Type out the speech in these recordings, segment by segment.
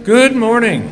Good morning.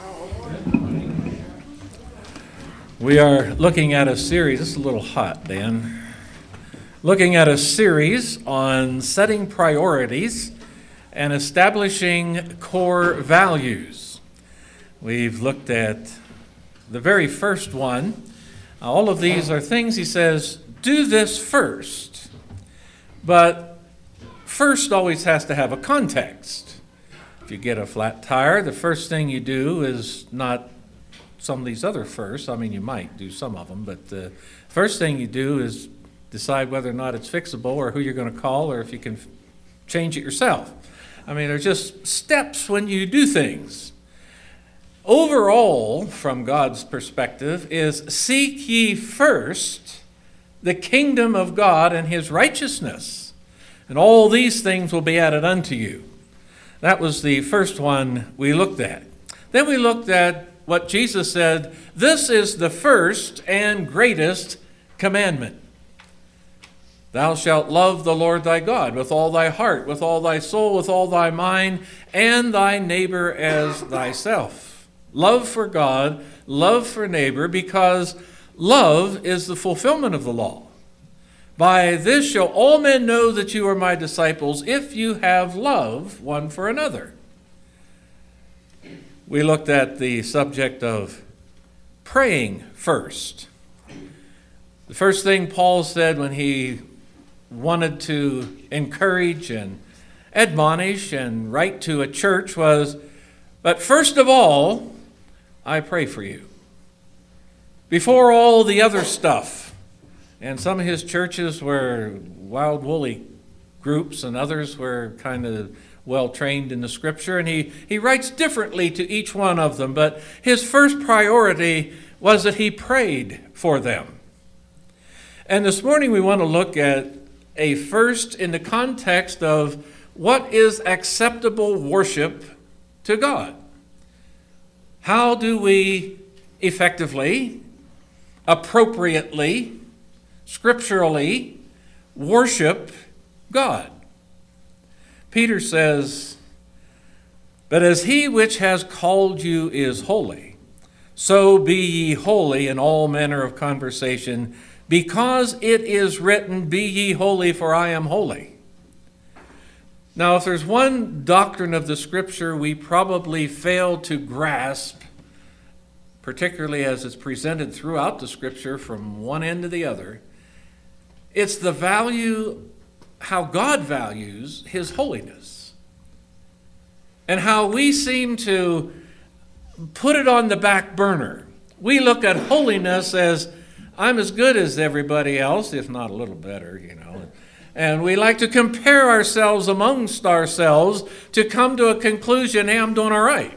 We are looking at a series. It's a little hot, Dan. Looking at a series on setting priorities and establishing core values. We've looked at the very first one. All of these are things he says, do this first. But first always has to have a context. If you get a flat tire, the first thing you do is not some of these other firsts. I mean, you might do some of them, but the first thing you do is decide whether or not it's fixable or who you're going to call or if you can change it yourself. I mean, there's just steps when you do things. Overall, from God's perspective, is seek ye first the kingdom of God and his righteousness, and all these things will be added unto you. That was the first one we looked at. Then we looked at what Jesus said, this is the first and greatest commandment. Thou shalt love the Lord thy God with all thy heart, with all thy soul, with all thy mind, and thy neighbor as thyself. Love for God, love for neighbor, because love is the fulfillment of the law. By this shall all men know that you are my disciples, if you have love one for another. We looked at the subject of praying first. The first thing Paul said when he wanted to encourage and admonish and write to a church was, but first of all, I pray for you. Before all the other stuff. And some of his churches were wild woolly groups and others were kind of well trained in the scripture. And he writes differently to each one of them. But his first priority was that he prayed for them. And this morning we want to look at a first in the context of what is acceptable worship to God. How do we effectively, appropriately, scripturally worship God? Peter says, but as he which has called you is holy, so be ye holy in all manner of conversation, because it is written, be ye holy, for I am holy. Now, if there's one doctrine of the scripture we probably fail to grasp, particularly as it's presented throughout the scripture from one end to the other, it's the value, how God values his holiness. And how we seem to put it on the back burner. We look at holiness as, I'm as good as everybody else, if not a little better, And we like to compare ourselves amongst ourselves to come to a conclusion, hey, I'm doing all right.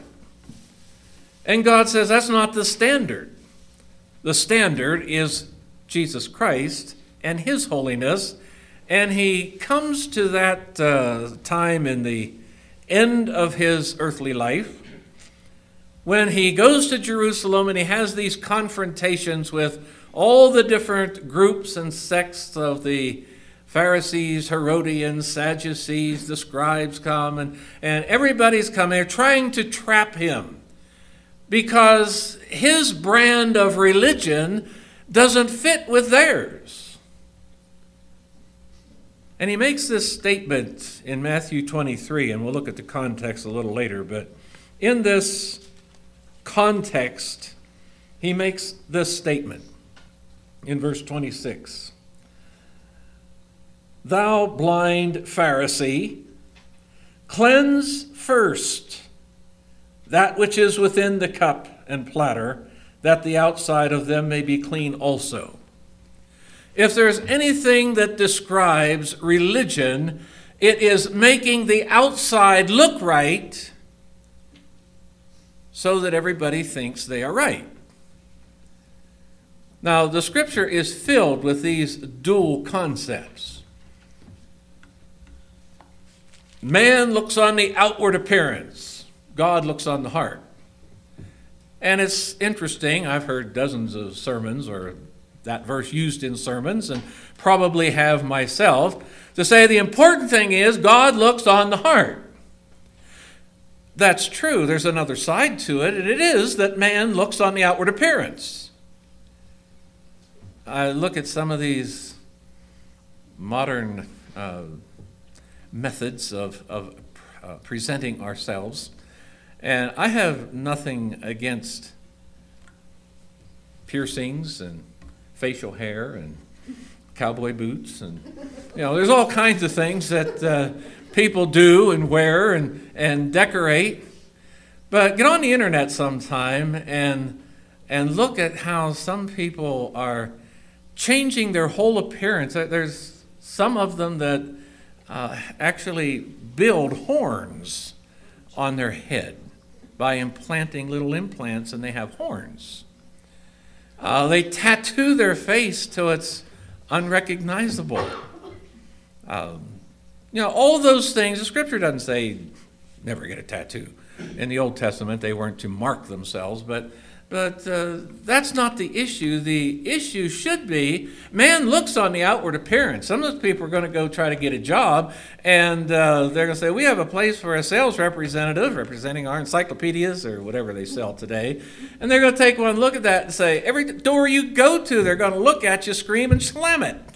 And God says that's not the standard. The standard is Jesus Christ and his holiness. And he comes to that time in the end of his earthly life when he goes to Jerusalem and he has these confrontations with all the different groups and sects of the Pharisees, Herodians, Sadducees, the scribes come, and everybody's come there trying to trap him because his brand of religion doesn't fit with theirs. And he makes this statement in Matthew 23, and we'll look at the context a little later, but in this context, he makes this statement in verse 26. Thou blind Pharisee, cleanse first that which is within the cup and platter, that the outside of them may be clean also. If there's anything that describes religion, it is making the outside look right so that everybody thinks they are right. Now, the scripture is filled with these dual concepts. Man looks on the outward appearance. God looks on the heart. And it's interesting, I've heard dozens of sermons or that verse used in sermons and probably have myself to say the important thing is God looks on the heart. that's true. There's another side to it, and it is that man looks on the outward appearance. I look at some of these modern methods of presenting ourselves, and I have nothing against piercings and facial hair and cowboy boots, and there's all kinds of things that people do and wear and decorate. But get on the internet sometime and look at how some people are changing their whole appearance. There's some of them that actually build horns on their head by implanting little implants, and they have horns. They tattoo their face till it's unrecognizable. All those things, the scripture doesn't say never get a tattoo. In the Old Testament, they weren't to mark themselves, but that's not the issue. The issue should be, man looks on the outward appearance. Some of those people are going to go try to get a job, and they're going to say, we have a place for a sales representative representing our encyclopedias or whatever they sell today. And they're going to take one look at that and say, every door you go to, they're going to look at you, scream, and slam it.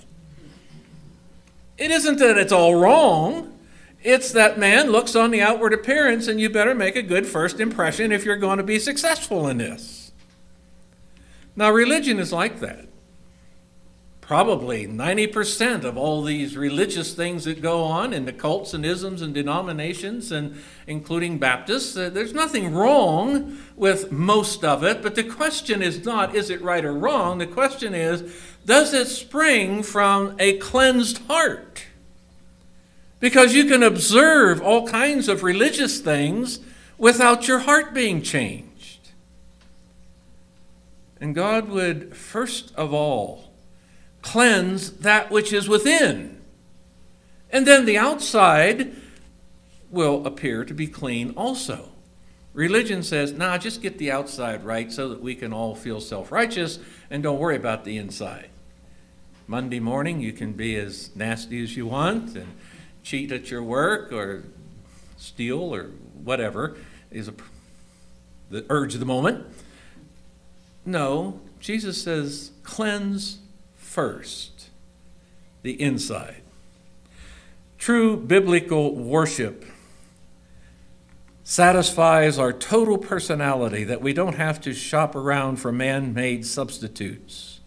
It isn't that it's all wrong. It's that man looks on the outward appearance, and you better make a good first impression if you're going to be successful in this. Now, religion is like that. Probably 90% of all these religious things that go on in the cults and isms and denominations, and including Baptists, there's nothing wrong with most of it, but the question is not, is it right or wrong? The question is, does it spring from a cleansed heart? Because you can observe all kinds of religious things without your heart being changed. And God would, first of all, cleanse that which is within. And then the outside will appear to be clean also. Religion says, just get the outside right so that we can all feel self-righteous and don't worry about the inside. Monday morning, you can be as nasty as you want and cheat at your work or steal or whatever is the urge of the moment. No, Jesus says, cleanse first the inside. True biblical worship satisfies our total personality, that we don't have to shop around for man-made substitutes.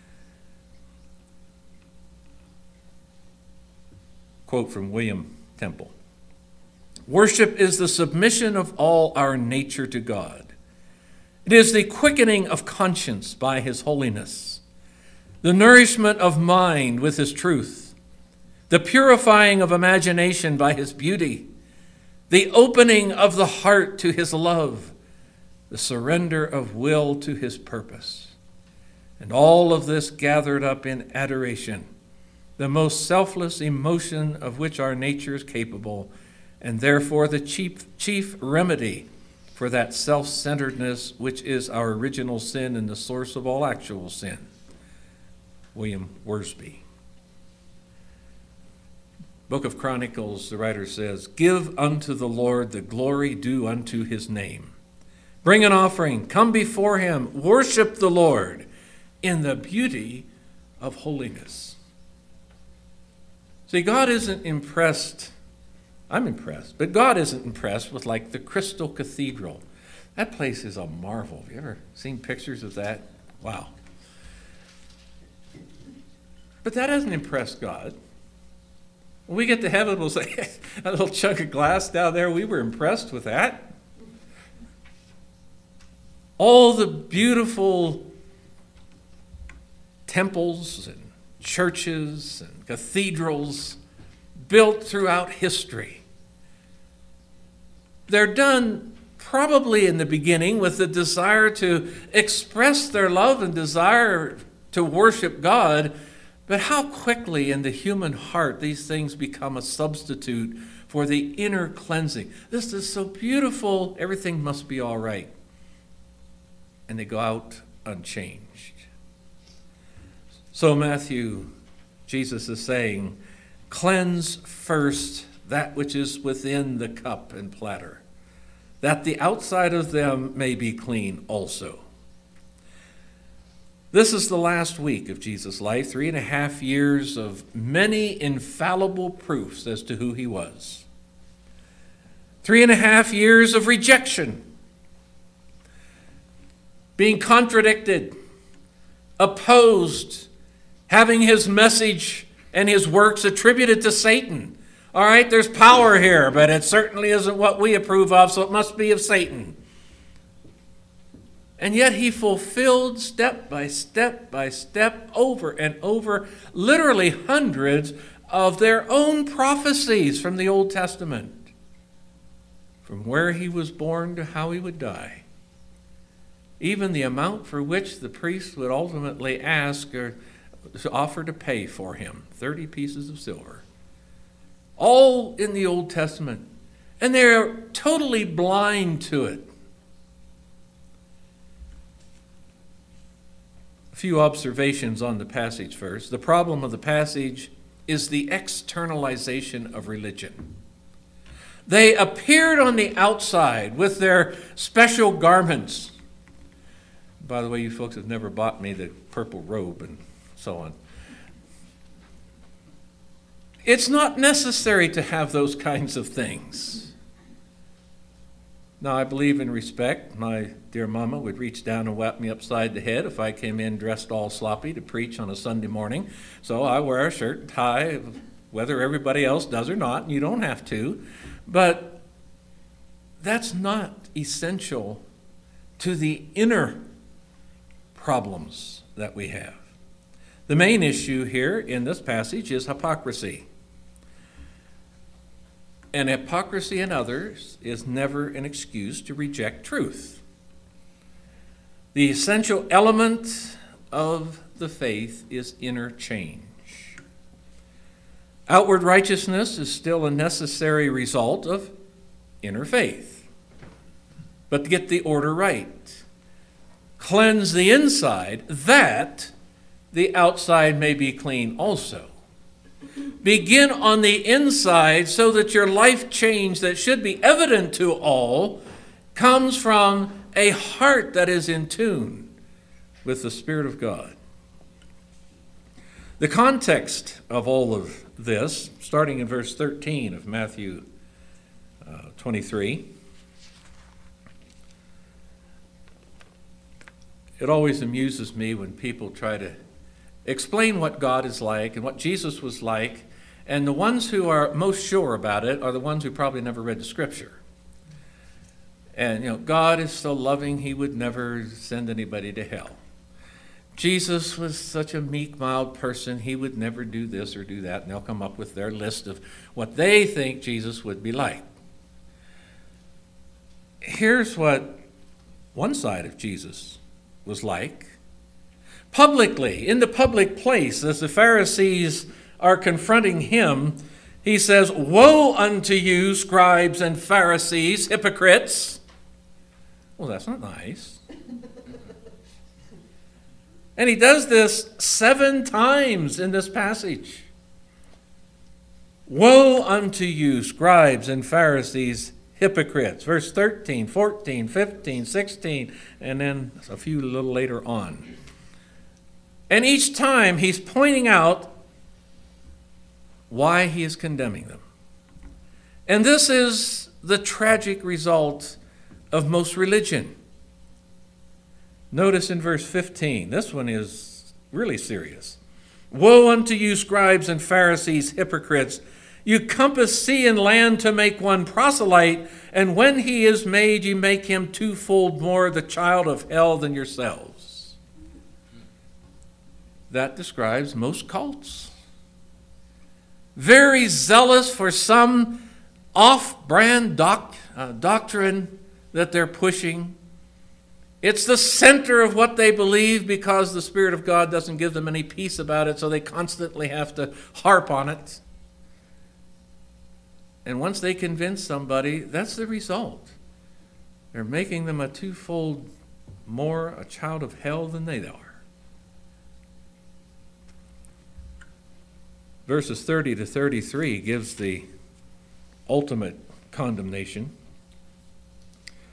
Quote from William Temple. Worship is the submission of all our nature to God. It is the quickening of conscience by his holiness, the nourishment of mind with his truth, the purifying of imagination by his beauty, the opening of the heart to his love, the surrender of will to his purpose. And all of this gathered up in adoration, the most selfless emotion of which our nature is capable, and therefore the chief remedy for that self-centeredness which is our original sin and the source of all actual sin. William Worsby. Book of Chronicles, the writer says, give unto the Lord the glory due unto his name. Bring an offering, come before him, worship the Lord in the beauty of holiness. See, God isn't impressed. I'm impressed, but God isn't impressed with like the Crystal Cathedral. That place is a marvel. Have you ever seen pictures of that? Wow. But that doesn't impress God. When we get to heaven, we'll say, that little chunk of glass down there, we were impressed with that. All the beautiful temples and churches and cathedrals built throughout history. They're done probably in the beginning with the desire to express their love and desire to worship God, but how quickly in the human heart these things become a substitute for the inner cleansing. This is so beautiful, everything must be all right. And they go out unchanged. So Jesus is saying, cleanse first that which is within the cup and platter. that the outside of them may be clean also. This is the last week of Jesus' life, 3.5 years of many infallible proofs as to who he was. 3.5 years of rejection, being contradicted, opposed, having his message and his works attributed to Satan. All right, there's power here, but it certainly isn't what we approve of, so it must be of Satan. And yet he fulfilled step by step by step, over and over, literally hundreds of their own prophecies from the Old Testament, from where he was born to how he would die. Even the amount for which the priest would ultimately ask or offer to pay for him, 30 pieces of silver. All in the Old Testament. And they're totally blind to it. A few observations on the passage first. The problem of the passage is the externalization of religion. They appeared on the outside with their special garments. By the way, you folks have never bought me the purple robe and so on. It's not necessary to have those kinds of things. Now, I believe in respect. My dear mama would reach down and whap me upside the head if I came in dressed all sloppy to preach on a Sunday morning. So I wear a shirt and tie, whether everybody else does or not, and you don't have to. But that's not essential to the inner problems that we have. The main issue here in this passage is hypocrisy. And hypocrisy in others is never an excuse to reject truth. The essential element of the faith is inner change. Outward righteousness is still a necessary result of inner faith. But to get the order right, cleanse the inside, that the outside may be clean also. Begin on the inside so that your life change that should be evident to all comes from a heart that is in tune with the Spirit of God. The context of all of this, starting in verse 13 of Matthew 23, it always amuses me when people try to explain what God is like and what Jesus was like, and the ones who are most sure about it are the ones who probably never read the Scripture. And, God is so loving, he would never send anybody to hell. Jesus was such a meek, mild person, he would never do this or do that, and they'll come up with their list of what they think Jesus would be like. Here's what one side of Jesus was like. Publicly, in the public place, as the Pharisees are confronting him, he says, "Woe unto you, scribes and Pharisees, hypocrites." Well, that's not nice. And he does this 7 times in this passage. Woe unto you, scribes and Pharisees, hypocrites. Verse 13, 14, 15, 16, and then a few a little later on. And each time he's pointing out why he is condemning them. And this is the tragic result of most religion. Notice in verse 15, this one is really serious. Woe unto you, scribes and Pharisees, hypocrites! You compass sea and land to make one proselyte, and when he is made, you make him twofold more the child of hell than yourselves. That describes most cults. Very zealous for some off-brand doctrine that they're pushing. It's the center of what they believe because the Spirit of God doesn't give them any peace about it, so they constantly have to harp on it. And once they convince somebody, that's the result. They're making them a twofold more a child of hell than they are. Verses 30 to 33 gives the ultimate condemnation.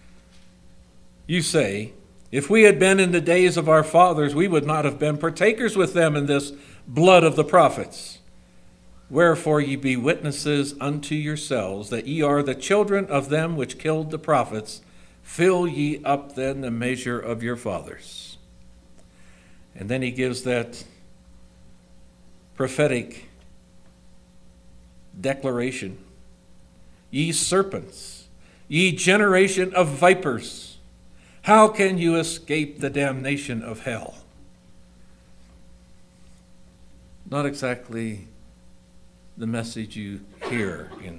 You say, if we had been in the days of our fathers, we would not have been partakers with them in this blood of the prophets. Wherefore ye be witnesses unto yourselves that ye are the children of them which killed the prophets. Fill ye up then the measure of your fathers. And then he gives that prophetic declaration. Ye serpents, ye generation of vipers, how can you escape the damnation of hell? Not exactly the message you hear in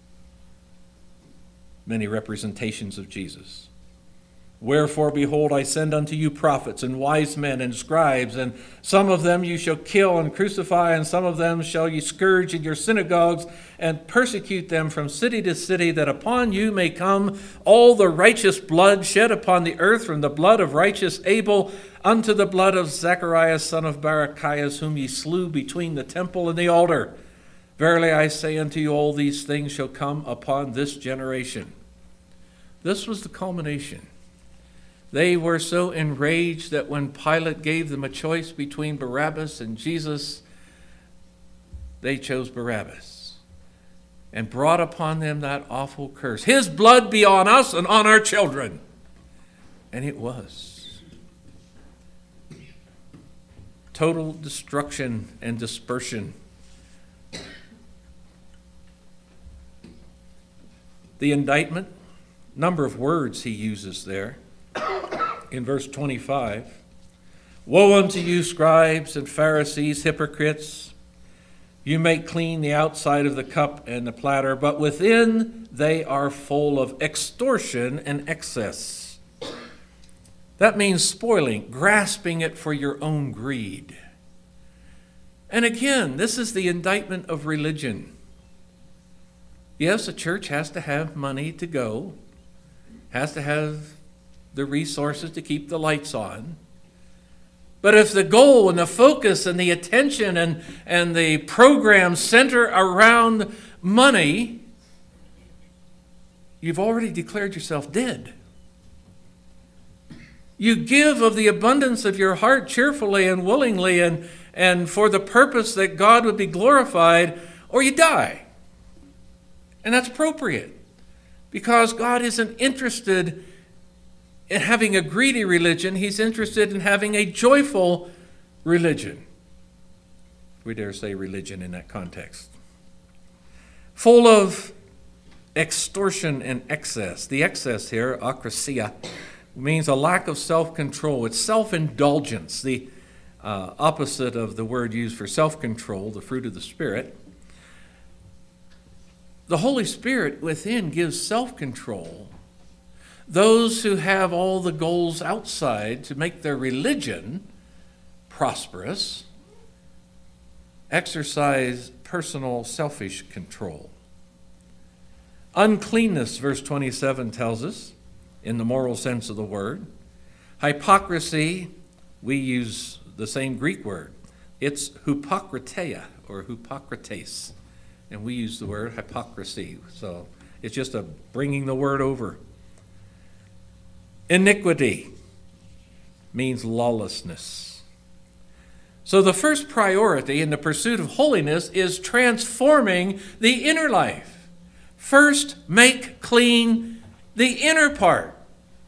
many representations of Jesus. Wherefore, behold, I send unto you prophets and wise men and scribes, and some of them you shall kill and crucify, and some of them shall ye scourge in your synagogues, and persecute them from city to city, that upon you may come all the righteous blood shed upon the earth, from the blood of righteous Abel unto the blood of Zacharias son of Barachias, whom ye slew between the temple and the altar. Verily I say unto you, all these things shall come upon this generation. This was the culmination. They were so enraged that when Pilate gave them a choice between Barabbas and Jesus, they chose Barabbas and brought upon them that awful curse. His blood be on us and on our children. And it was. Total destruction and dispersion. The indictment, number of words he uses there. In verse 25, woe unto you, scribes and Pharisees, hypocrites! You make clean the outside of the cup and the platter, but within they are full of extortion and excess. That means spoiling, grasping it for your own greed. And again, this is the indictment of religion. Yes, a church has to have money to go, has to have the resources to keep the lights on. But if the goal and the focus and the attention and the program center around money, you've already declared yourself dead. You give of the abundance of your heart cheerfully and willingly and for the purpose that God would be glorified, or you die. And that's appropriate, because God isn't interested in having a greedy religion. He's interested in having a joyful religion. We dare say religion in that context. Full of extortion and excess. The excess here, akrasia, means a lack of self-control. It's self-indulgence, the opposite of the word used for self-control, the fruit of the Spirit. The Holy Spirit within gives self-control. Those who have all the goals outside to make their religion prosperous exercise personal selfish control. Uncleanness, verse 27 tells us, in the moral sense of the word. Hypocrisy, we use the same Greek word. It's hypocriteia or hypocrites, and we use the word hypocrisy. So it's just a bringing the word over. Iniquity means lawlessness. So the first priority in the pursuit of holiness is transforming the inner life. First, make clean the inner part.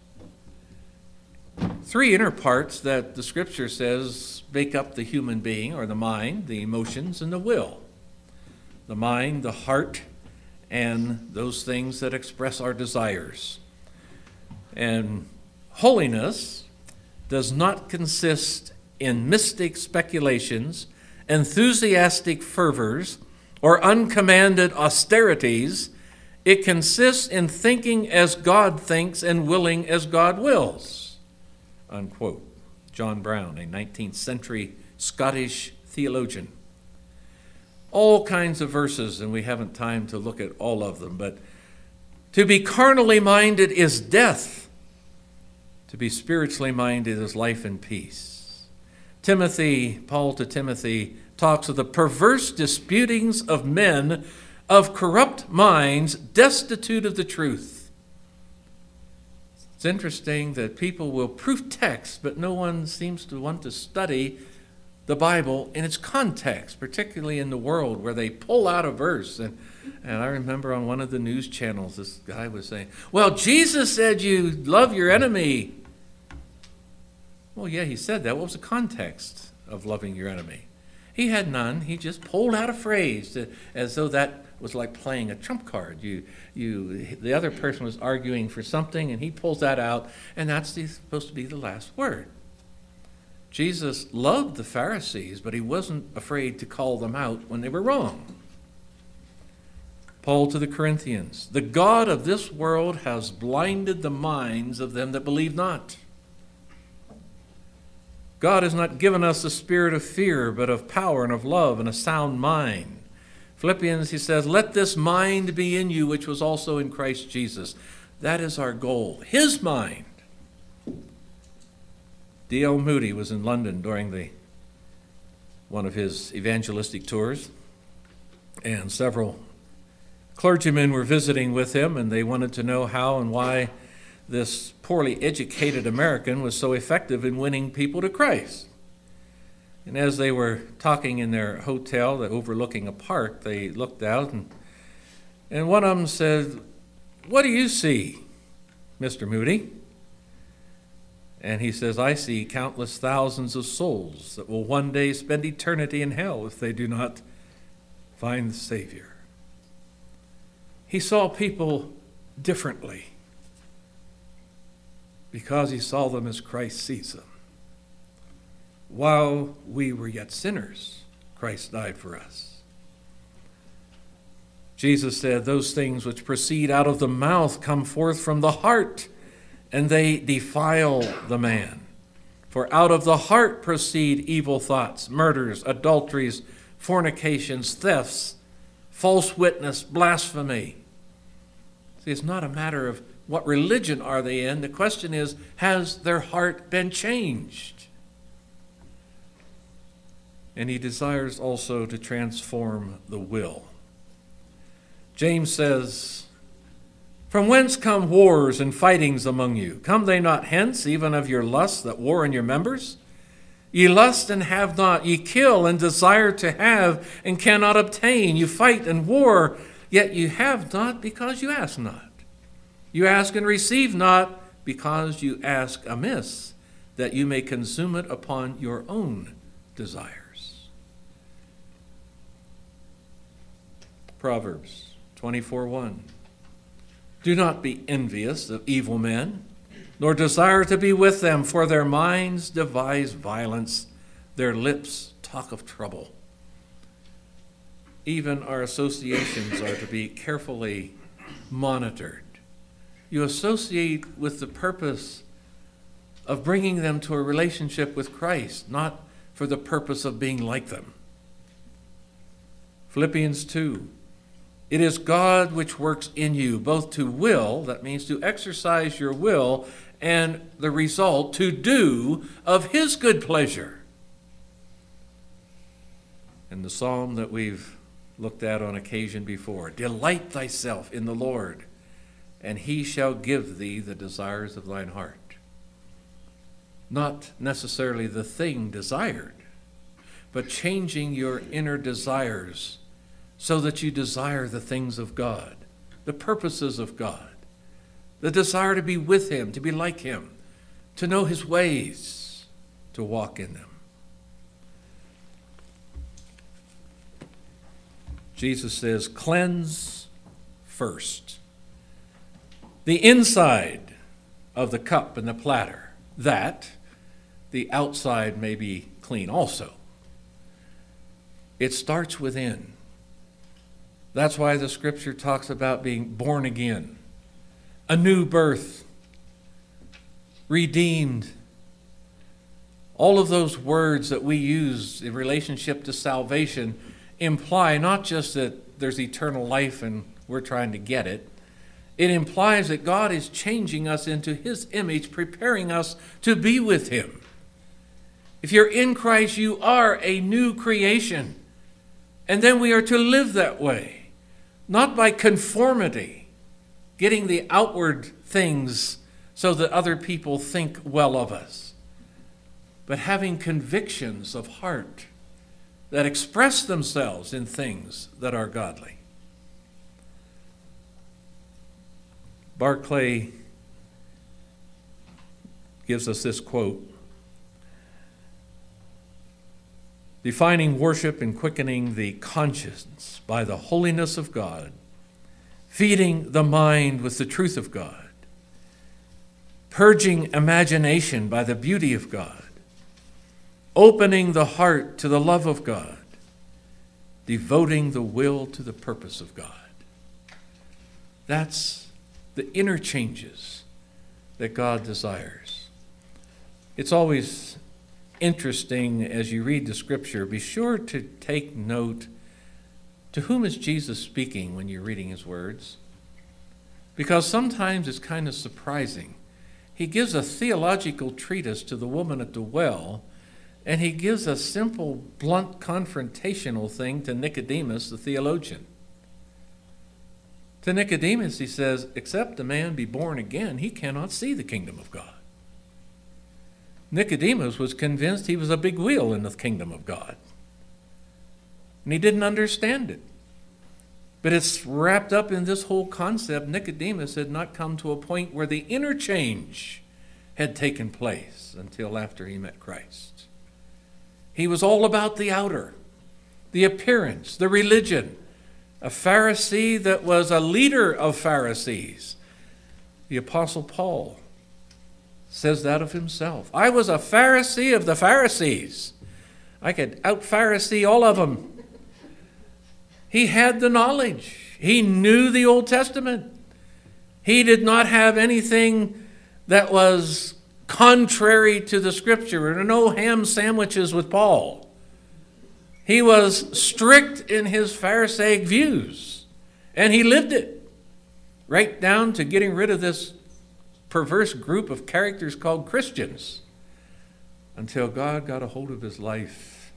3 inner parts that the Scripture says make up the human being, or the mind, the emotions, and the will. The mind, the heart, and those things that express our desires. And holiness does not consist in mystic speculations, enthusiastic fervors, or uncommanded austerities. It consists in thinking as God thinks and willing as God wills. Unquote. John Brown, a 19th century Scottish theologian. All kinds of verses, and we haven't time to look at all of them, but to be carnally minded is death. To be spiritually minded is life and peace. Paul to Timothy talks of the perverse disputings of men of corrupt minds, destitute of the truth. It's interesting that people will proof text, but no one seems to want to study the Bible in its context, particularly in the world where they pull out a verse. And I remember on one of the news channels, this guy was saying, well, Jesus said you love your enemy. Well, yeah, he said that. What was the context of loving your enemy? He had none. He just pulled out a phrase as though that was like playing a trump card. The other person was arguing for something, and he pulls that out, and that's supposed to be the last word. Jesus loved the Pharisees, but he wasn't afraid to call them out when they were wrong. Paul to the Corinthians, the God of this world has blinded the minds of them that believe not. God has not given us a spirit of fear, but of power and of love and a sound mind. Philippians, he says, let this mind be in you, which was also in Christ Jesus. That is our goal, his mind. D.L. Moody was in London during one of his evangelistic tours, and several clergymen were visiting with him, and they wanted to know how and why this poorly educated American was so effective in winning people to Christ. And as they were talking in their hotel overlooking a park, they looked out, and one of them said, what do you see, Mr. Moody? And he says, I see countless thousands of souls that will one day spend eternity in hell if they do not find the Savior. He saw people differently because he saw them as Christ sees them. While we were yet sinners, Christ died for us. Jesus said, those things which proceed out of the mouth come forth from the heart, and they defile the man. For out of the heart proceed evil thoughts, murders, adulteries, fornications, thefts, false witness, blasphemy. See, it's not a matter of what religion are they in. The question is, has their heart been changed? And he desires also to transform the will. James says, from whence come wars and fightings among you? Come they not hence, even of your lusts that war in your members? Ye lust and have not, ye kill and desire to have and cannot obtain. You fight and war, yet you have not because you ask not. You ask and receive not because you ask amiss, that you may consume it upon your own desires. Proverbs 24:1. Do not be envious of evil men, nor desire to be with them, for their minds devise violence, their lips talk of trouble. Even our associations are to be carefully monitored. You associate with the purpose of bringing them to a relationship with Christ, not for the purpose of being like them. Philippians 2. It is God which works in you, both to will, that means to exercise your will, and the result, to do of his good pleasure. And the psalm that we've looked at on occasion before, delight thyself in the Lord, and he shall give thee the desires of thine heart. Not necessarily the thing desired, but changing your inner desires so that you desire the things of God, the purposes of God, the desire to be with him, to be like him, to know his ways, to walk in them. Jesus says, cleanse first the inside of the cup and the platter, that the outside may be clean also. It starts within. That's why the scripture talks about being born again, a new birth, redeemed. All of those words that we use in relationship to salvation imply not just that there's eternal life and we're trying to get it. It implies that God is changing us into his image, preparing us to be with him. If you're in Christ, you are a new creation. And then we are to live that way. Not by conformity, getting the outward things so that other people think well of us, but having convictions of heart that express themselves in things that are godly. Barclay gives us this quote: defining worship and quickening the conscience by the holiness of God, feeding the mind with the truth of God, purging imagination by the beauty of God, opening the heart to the love of God, devoting the will to the purpose of God. That's the inner changes that God desires. It's always interesting as you read the scripture, be sure to take note to whom is Jesus speaking when you're reading his words, because sometimes it's kind of surprising. He gives a theological treatise to the woman at the well, and he gives a simple, blunt, confrontational thing to Nicodemus, the theologian. To Nicodemus, he says, except a man be born again, he cannot see the kingdom of God. Nicodemus was convinced he was a big wheel in the kingdom of God. And he didn't understand it. But it's wrapped up in this whole concept. Nicodemus had not come to a point where the interchange had taken place until after he met Christ. He was all about the outer, the appearance, the religion. A Pharisee that was a leader of Pharisees. The Apostle Paul says that of himself. I was a Pharisee of the Pharisees. I could out-Pharisee all of them. He had the knowledge. He knew the Old Testament. He did not have anything that was contrary to the Scripture. There were no ham sandwiches with Paul. He was strict in his Pharisaic views, and he lived it, right down to getting rid of this perverse group of characters called Christians, until God got a hold of his life.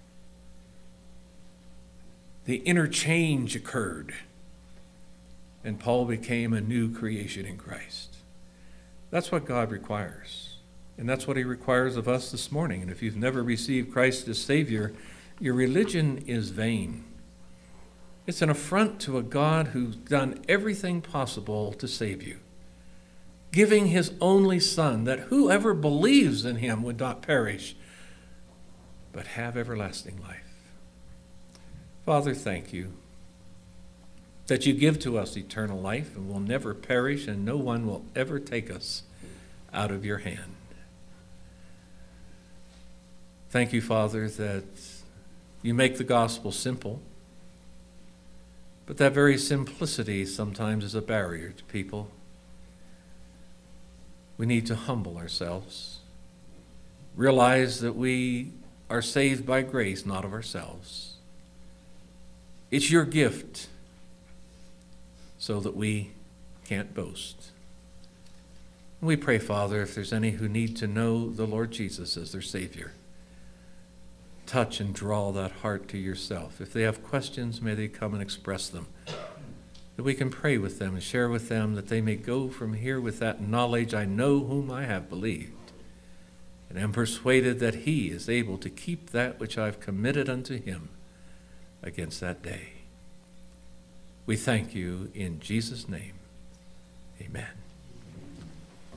The interchange occurred, and Paul became a new creation in Christ. That's what God requires, and that's what he requires of us this morning. And if you've never received Christ as Savior, your religion is vain. It's an affront to a God who's done everything possible to save you, giving his only Son, that whoever believes in him would not perish, but have everlasting life. Father, thank you that you give to us eternal life and will never perish, and no one will ever take us out of your hand. Thank you, Father, that you make the gospel simple, but that very simplicity sometimes is a barrier to people. We need to humble ourselves, realize that we are saved by grace, not of ourselves. It's your gift, so that we can't boast. We pray, Father, if there's any who need to know the Lord Jesus as their Savior, touch and draw that heart to yourself. If they have questions, may they come and express them, that we can pray with them and share with them, that they may go from here with that knowledge, I know whom I have believed, and am persuaded that he is able to keep that which I've committed unto him against that day. We thank you in Jesus' name. Amen.